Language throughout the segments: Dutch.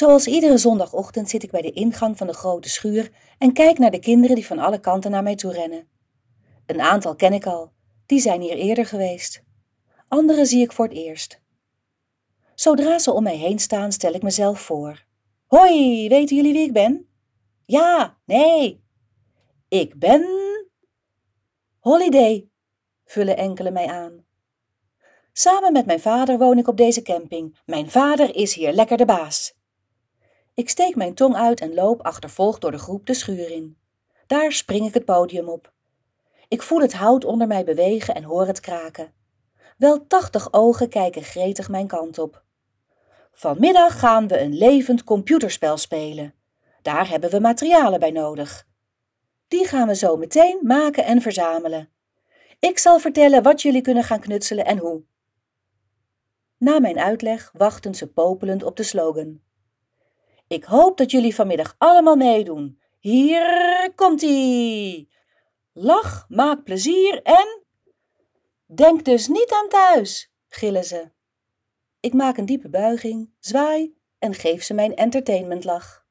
Zoals iedere zondagochtend zit ik bij de ingang van de grote schuur en kijk naar de kinderen die van alle kanten naar mij toe rennen. Een aantal ken ik al, die zijn hier eerder geweest. Andere zie ik voor het eerst. Zodra ze om mij heen staan, stel ik mezelf voor. Hoi, weten jullie wie ik ben? Ja, nee. Ik ben... Holiday, vullen enkele mij aan. Samen met mijn vader woon ik op deze camping. Mijn vader is hier lekker de baas. Ik steek mijn tong uit en loop achtervolgd door de groep de schuur in. Daar spring ik het podium op. Ik voel het hout onder mij bewegen en hoor het kraken. Wel 80 ogen kijken gretig mijn kant op. Vanmiddag gaan we een levend computerspel spelen. Daar hebben we materialen bij nodig. Die gaan we zo meteen maken en verzamelen. Ik zal vertellen wat jullie kunnen gaan knutselen en hoe. Na mijn uitleg wachten ze popelend op de slogan. Ik hoop dat jullie vanmiddag allemaal meedoen. Hier komt-ie! Lach, maak plezier en... Denk dus niet aan thuis, gillen ze. Ik maak een diepe buiging, zwaai en geef ze mijn entertainmentlach.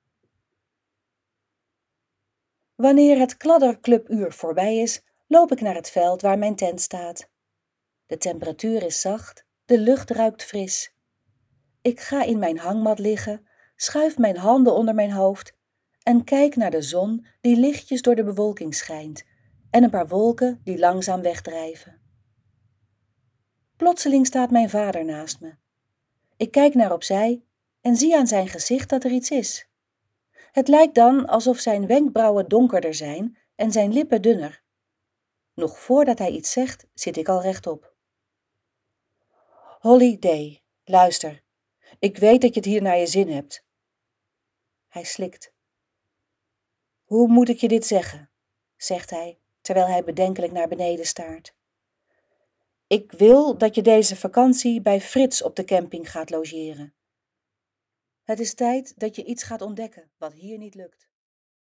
Wanneer het kladderclubuur voorbij is, loop ik naar het veld waar mijn tent staat. De temperatuur is zacht, de lucht ruikt fris. Ik ga in mijn hangmat liggen, schuif mijn handen onder mijn hoofd en kijk naar de zon die lichtjes door de bewolking schijnt en een paar wolken die langzaam wegdrijven. Plotseling staat mijn vader naast me. Ik kijk naar opzij en zie aan zijn gezicht dat er iets is. Het lijkt dan alsof zijn wenkbrauwen donkerder zijn en zijn lippen dunner. Nog voordat hij iets zegt, zit ik al rechtop. Holiday, luister. Ik weet dat je het hier naar je zin hebt. Hij slikt. Hoe moet ik je dit zeggen? Zegt hij, terwijl hij bedenkelijk naar beneden staart. Ik wil dat je deze vakantie bij Frits op de camping gaat logeren. Het is tijd dat je iets gaat ontdekken wat hier niet lukt.